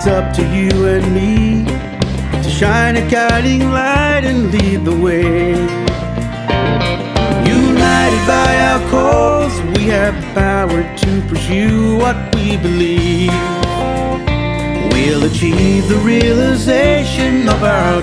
it's up to you and me to shine a guiding light and lead the way. United by our cause, we have the power to pursue what we believe. We'll achieve the realization of our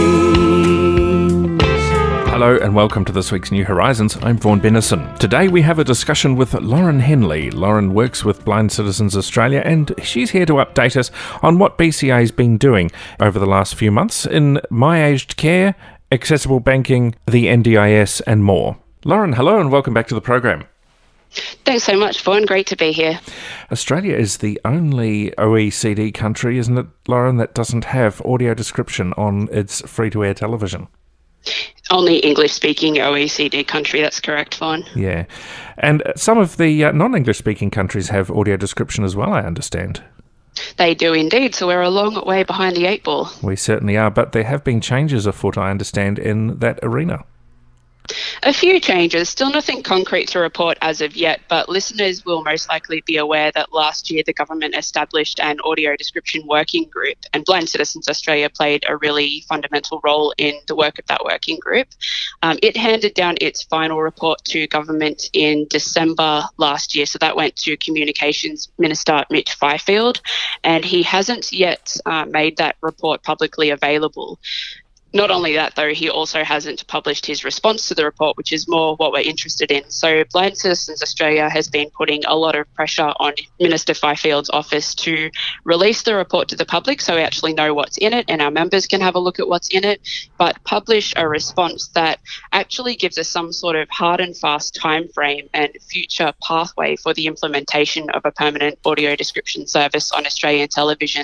dreams. Hello and welcome to this week's New Horizons. I'm Vaughan Bennison. Today we have a discussion with Lauren Henley. Lauren works with Blind Citizens Australia and she's here to update us on what BCA's been doing over the last few months in My Aged Care, accessible banking, the NDIS and more. Lauren, hello and welcome back to the program. Thanks so much, Vaughan. Great to be here. Australia is the only OECD country, isn't it, Lauren, that doesn't have audio description on its free-to-air television? Only English-speaking OECD country, that's correct, Vaughan. Yeah. And some of the non-English-speaking countries have audio description as well, I understand. They do indeed, so we're a long way behind the eight ball. We certainly are, but there have been changes afoot, I understand, in that arena. A few changes, still nothing concrete to report as of yet, but listeners will most likely be aware that last year the government established an audio description working group, and Blind Citizens Australia played a really fundamental role in the work of that working group. It handed down its final report to government in December last year, so that went to Communications Minister Mitch Fifield, and he hasn't yet made that report publicly available. Not only that, though, he also hasn't published his response to the report, which is more what we're interested in. So Blind Citizens Australia has been putting a lot of pressure on Minister Fifield's office to release the report to the public so we actually know what's in it and our members can have a look at what's in it, but publish a response that actually gives us some sort of hard and fast time frame and future pathway for the implementation of a permanent audio description service on Australian television.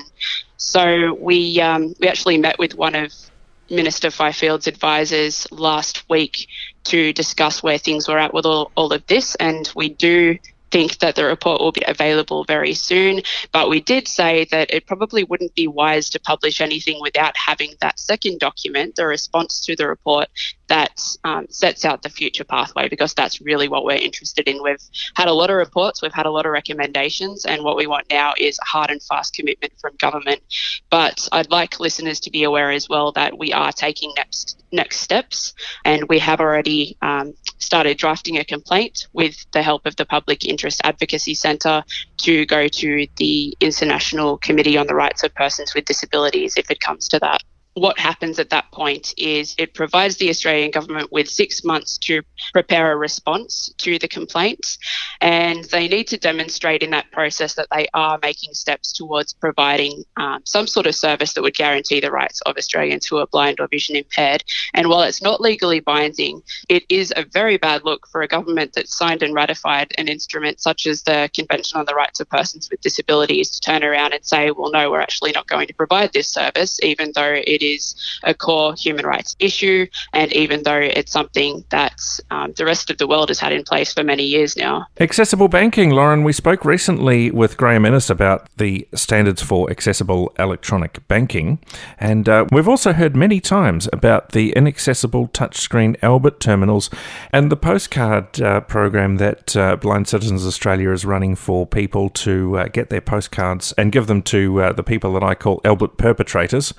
So we actually met with one of Minister Fifield's advisors last week to discuss where things were at with all of this, and we do think that the report will be available very soon, but we did say that it probably wouldn't be wise to publish anything without having that second document, the response to the report, that sets out the future pathway, because that's really what we're interested in. We've had a lot of reports, we've had a lot of recommendations, and what we want now is a hard and fast commitment from government. But I'd like listeners to be aware as well that we are taking next steps, and we have already started drafting a complaint with the help of the Public Interest Advocacy Centre to go to the International Committee on the Rights of Persons with Disabilities if it comes to that. What happens at that point is it provides the Australian government with 6 months to prepare a response to the complaints, and they need to demonstrate in that process that they are making steps towards providing some sort of service that would guarantee the rights of Australians who are blind or vision impaired. And while it's not legally binding, it is a very bad look for a government that signed and ratified an instrument such as the Convention on the Rights of Persons with Disabilities to turn around and say, well, no, we're actually not going to provide this service, even though it is a core human rights issue, and even though it's something that the rest of the world has had in place for many years now. Accessible banking, Lauren. We spoke recently with Graham Innes about the standards for accessible electronic banking, and we've also heard many times about the inaccessible touchscreen Albert terminals and the postcard program that Blind Citizens Australia is running for people to get their postcards and give them to the people that I call Albert perpetrators.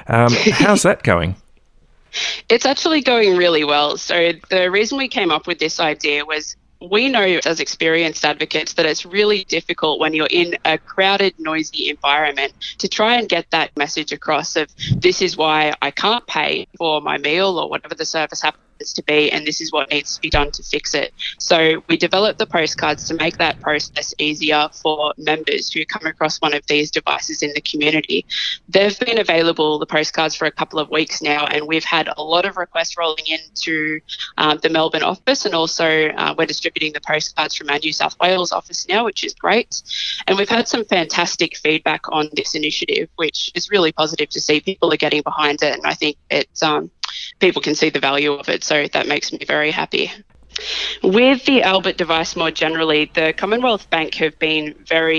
How's that going? It's actually going really well. So the reason we came up with this idea was we know as experienced advocates that it's really difficult when you're in a crowded, noisy environment to try and get that message across of this is why I can't pay for my meal or whatever the service happens to be, and this is what needs to be done to fix it. So we developed the postcards to make that process easier for members who come across one of these devices in the community. They've been available, the postcards, for a couple of weeks now, and we've had a lot of requests rolling into the Melbourne office, and also we're distributing the postcards from our New South Wales office now, which is great. And we've had some fantastic feedback on this initiative, which is really positive to see. People are getting behind it, and I think it's people can see the value of it, so that makes me very happy. With the Albert device more generally, the Commonwealth Bank have been very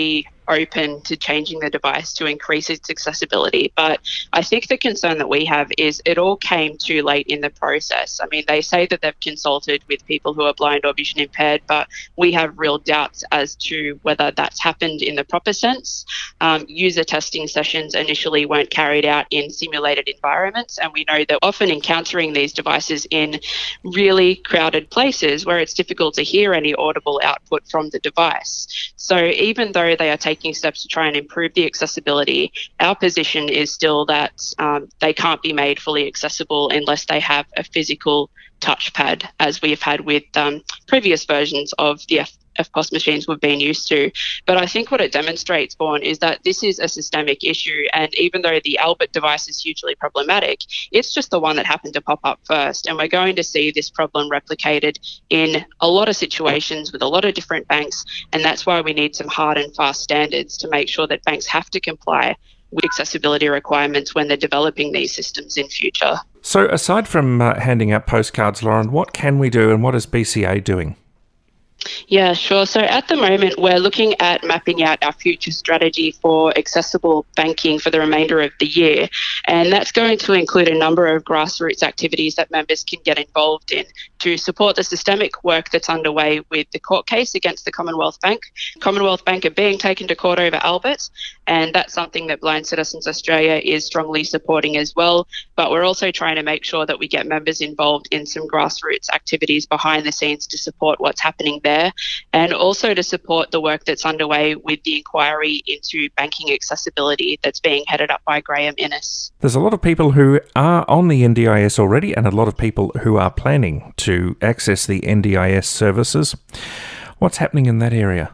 open to changing the device to increase its accessibility. But I think the concern that we have is it all came too late in the process. I mean, they say that they've consulted with people who are blind or vision impaired, but we have real doubts as to whether that's happened in the proper sense. User testing sessions initially weren't carried out in simulated environments, and we know that often encountering these devices in really crowded places where it's difficult to hear any audible output from the device. So even though they are taking steps to try and improve the accessibility, our position is still that they can't be made fully accessible unless they have a physical touchpad, as we've had with previous versions of the FPOS machines we've been used to. But I think what it demonstrates, Vaughan, is that this is a systemic issue, and even though the Albert device is hugely problematic, it's just the one that happened to pop up first, and we're going to see this problem replicated in a lot of situations with a lot of different banks, and that's why we need some hard and fast standards to make sure that banks have to comply with accessibility requirements when they're developing these systems in future. So aside from handing out postcards, Lauren, what can we do and what is BCA doing? Yeah, sure. So at the moment, we're looking at mapping out our future strategy for accessible banking for the remainder of the year. And that's going to include a number of grassroots activities that members can get involved in to support the systemic work that's underway with the court case against the Commonwealth Bank. Commonwealth Bank are being taken to court over Albert, and that's something that Blind Citizens Australia is strongly supporting as well. But we're also trying to make sure that we get members involved in some grassroots activities behind the scenes to support what's happening there, and also to support the work that's underway with the inquiry into banking accessibility that's being headed up by Graham Innes. There's a lot of people who are on the NDIS already and a lot of people who are planning to access the NDIS services. What's happening in that area?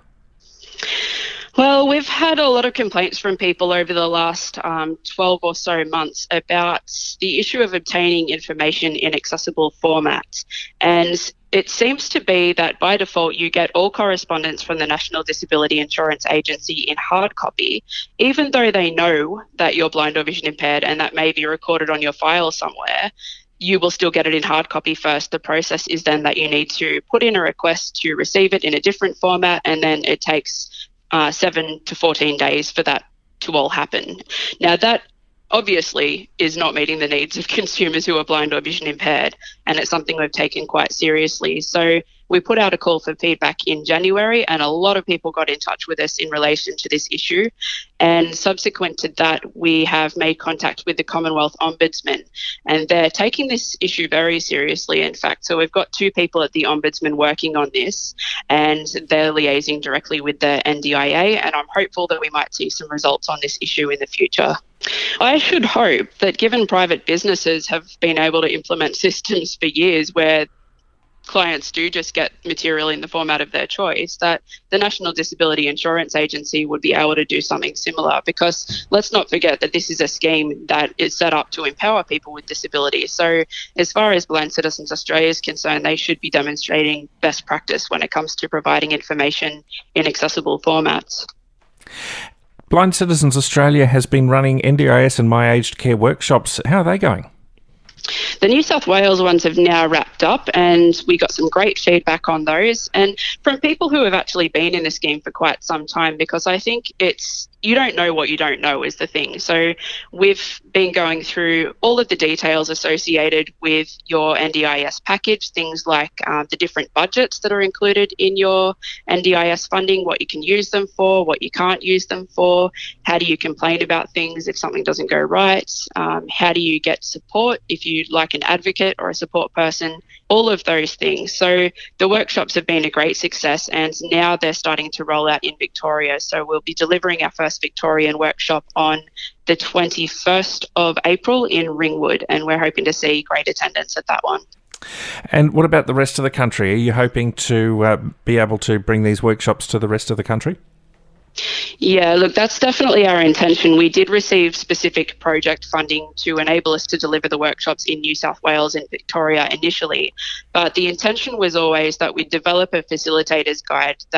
Well, we've had a lot of complaints from people over the last 12 or so months about the issue of obtaining information in accessible formats. And it seems to be that by default you get all correspondence from the National Disability Insurance Agency in hard copy, even though they know that you're blind or vision impaired and that may be recorded on your file somewhere. You will still get it in hard copy first. The process is then that you need to put in a request to receive it in a different format, and then it takes 7 to 14 days for that to all happen. Now, that obviously is not meeting the needs of consumers who are blind or vision impaired, and it's something we've taken quite seriously. So we put out a call for feedback in January, and a lot of people got in touch with us in relation to this issue. And subsequent to that, we have made contact with the Commonwealth Ombudsman, and they're taking this issue very seriously, in fact. So we've got 2 people at the Ombudsman working on this, and they're liaising directly with the NDIA, and I'm hopeful that we might see some results on this issue in the future. I should hope that given private businesses have been able to implement systems for years where clients do just get material in the format of their choice, that the National Disability Insurance Agency would be able to do something similar, because let's not forget that this is a scheme that is set up to empower people with disabilities. So as far as Blind Citizens Australia is concerned, they should be demonstrating best practice when it comes to providing information in accessible formats. Blind Citizens Australia has been running NDIS and My Aged Care workshops. How are they going? The New South Wales ones have now wrapped up, and we got some great feedback on those, and from people who have actually been in the scheme for quite some time, because I think you don't know what you don't know is the thing. So we've been going through all of the details associated with your NDIS package, things like the different budgets that are included in your NDIS funding, what you can use them for, what you can't use them for, how do you complain about things if something doesn't go right, how do you get support if you'd like an advocate or a support person, all of those things. So the workshops have been a great success, and now they're starting to roll out in Victoria. So we'll be delivering our first Victorian workshop on the 21st of April in Ringwood, and we're hoping to see great attendance at that one. And what about the rest of the country? Are you hoping to be able to bring these workshops to the rest of the country? Yeah, look, that's definitely our intention. We did receive specific project funding to enable us to deliver the workshops in New South Wales and Victoria initially, but the intention was always that we'd develop a facilitator's guide that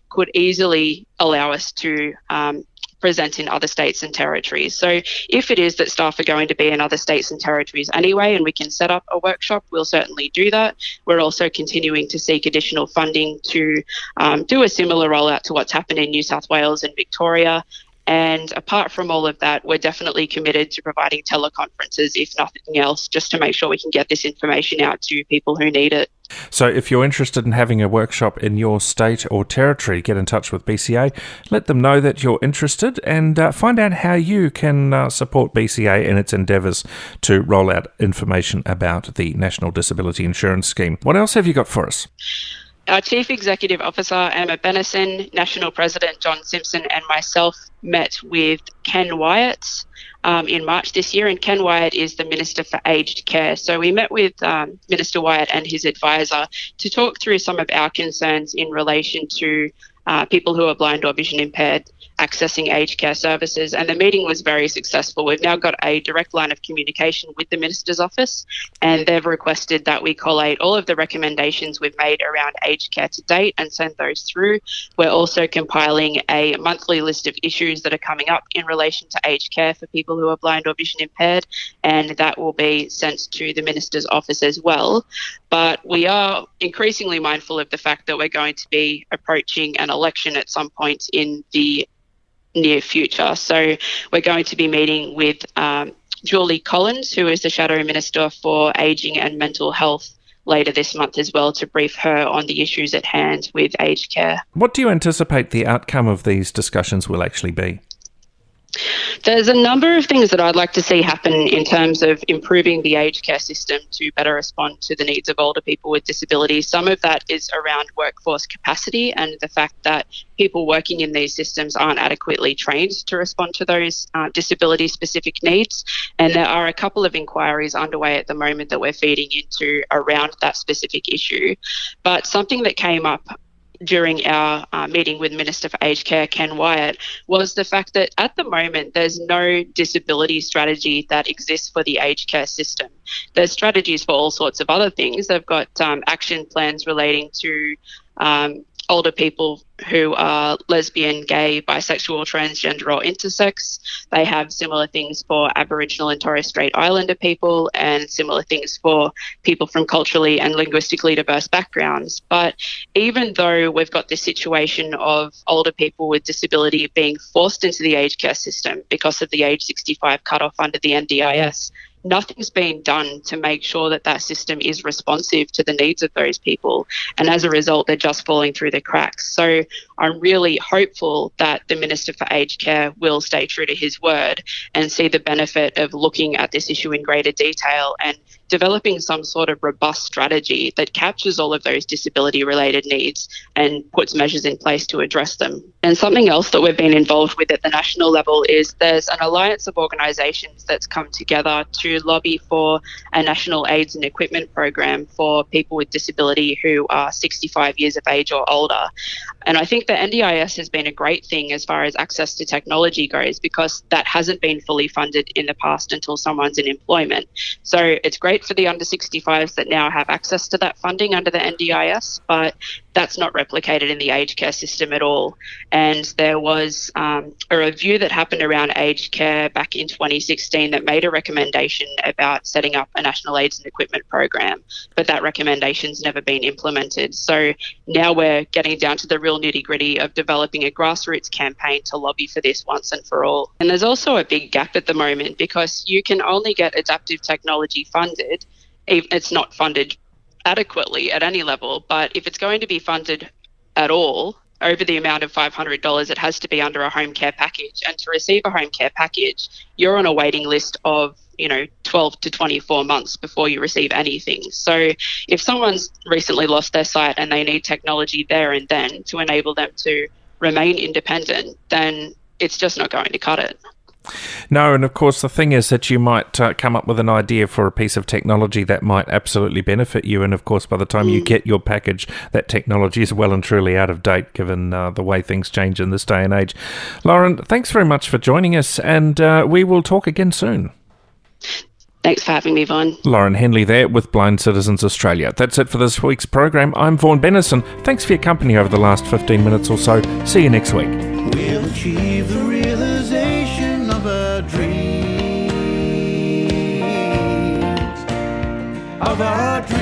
could easily allow us to present in other states and territories. So if it is that staff are going to be in other states and territories anyway, and we can set up a workshop, we'll certainly do that. We're also continuing to seek additional funding to do a similar rollout to what's happened in New South Wales and Victoria. And apart from all of that, we're definitely committed to providing teleconferences, if nothing else, just to make sure we can get this information out to people who need it. So if you're interested in having a workshop in your state or territory, get in touch with BCA, let them know that you're interested, and find out how you can support BCA in its endeavours to roll out information about the National Disability Insurance Scheme. What else have you got for us? Our Chief Executive Officer, Emma Bennison, National President John Simpson, and myself met with Ken Wyatt in March this year, and Ken Wyatt is the Minister for Aged Care. So we met with Minister Wyatt and his advisor to talk through some of our concerns in relation to people who are blind or vision impaired accessing aged care services, and the meeting was very successful. We've now got a direct line of communication with the Minister's office, and they've requested that we collate all of the recommendations we've made around aged care to date and send those through. We're also compiling a monthly list of issues that are coming up in relation to aged care for people who are blind or vision impaired, and that will be sent to the Minister's office as well. But we are increasingly mindful of the fact that we're going to be approaching an election at some point in the near future. So we're going to be meeting with Julie Collins, who is the Shadow Minister for Ageing and Mental Health, later this month as well, to brief her on the issues at hand with aged care. What do you anticipate the outcome of these discussions will actually be? There's a number of things that I'd like to see happen in terms of improving the aged care system to better respond to the needs of older people with disabilities. Some of that is around workforce capacity and the fact that people working in these systems aren't adequately trained to respond to those disability-specific needs. And there are a couple of inquiries underway at the moment that we're feeding into around that specific issue. But something that came up during our meeting with Minister for Aged Care, Ken Wyatt, was the fact that at the moment there's no disability strategy that exists for the aged care system. There's strategies for all sorts of other things. They've got action plans relating to older people who are lesbian, gay, bisexual, transgender or intersex. They have similar things for Aboriginal and Torres Strait Islander people, and similar things for people from culturally and linguistically diverse backgrounds. But even though we've got this situation of older people with disability being forced into the aged care system because of the age 65 cutoff under the NDIS, nothing's been done to make sure that that system is responsive to the needs of those people. And as a result, they're just falling through the cracks. So I'm really hopeful that the Minister for Aged Care will stay true to his word and see the benefit of looking at this issue in greater detail and developing some sort of robust strategy that captures all of those disability-related needs and puts measures in place to address them. And something else that we've been involved with at the national level is there's an alliance of organisations that's come together to lobby for a national aids and equipment program for people with disability who are 65 years of age or older. And I think the NDIS has been a great thing as far as access to technology goes, because that hasn't been fully funded in the past until someone's in employment. So it's great for the under 65s that now have access to that funding under the NDIS, but that's not replicated in the aged care system at all. And there was a review that happened around aged care back in 2016 that made a recommendation about setting up a national aids and equipment program, but that recommendation's never been implemented. So now we're getting down to the real nitty-gritty of developing a grassroots campaign to lobby for this once and for all. And there's also a big gap at the moment because you can only get adaptive technology funded. It's not funded adequately at any level, but if it's going to be funded at all over the amount of $500, it has to be under a home care package. And to receive a home care package, you're on a waiting list of 12 to 24 months before you receive anything. So if someone's recently lost their sight and they need technology there and then to enable them to remain independent, then it's just not going to cut it. No, and of course the thing is that you might come up with an idea for a piece of technology that might absolutely benefit you, and of course by the time you get your package, that technology is well and truly out of date given the way things change in this day and age. Lauren, thanks very much for joining us, and we will talk again soon. Thanks for having me, Vaughan. Lauren Henley there with Blind Citizens Australia. That's it for this week's program. I'm Vaughan Bennison. Thanks for your company over the last 15 minutes or so. See you next week. We'll achieve the realization of our dreams. Of our dreams.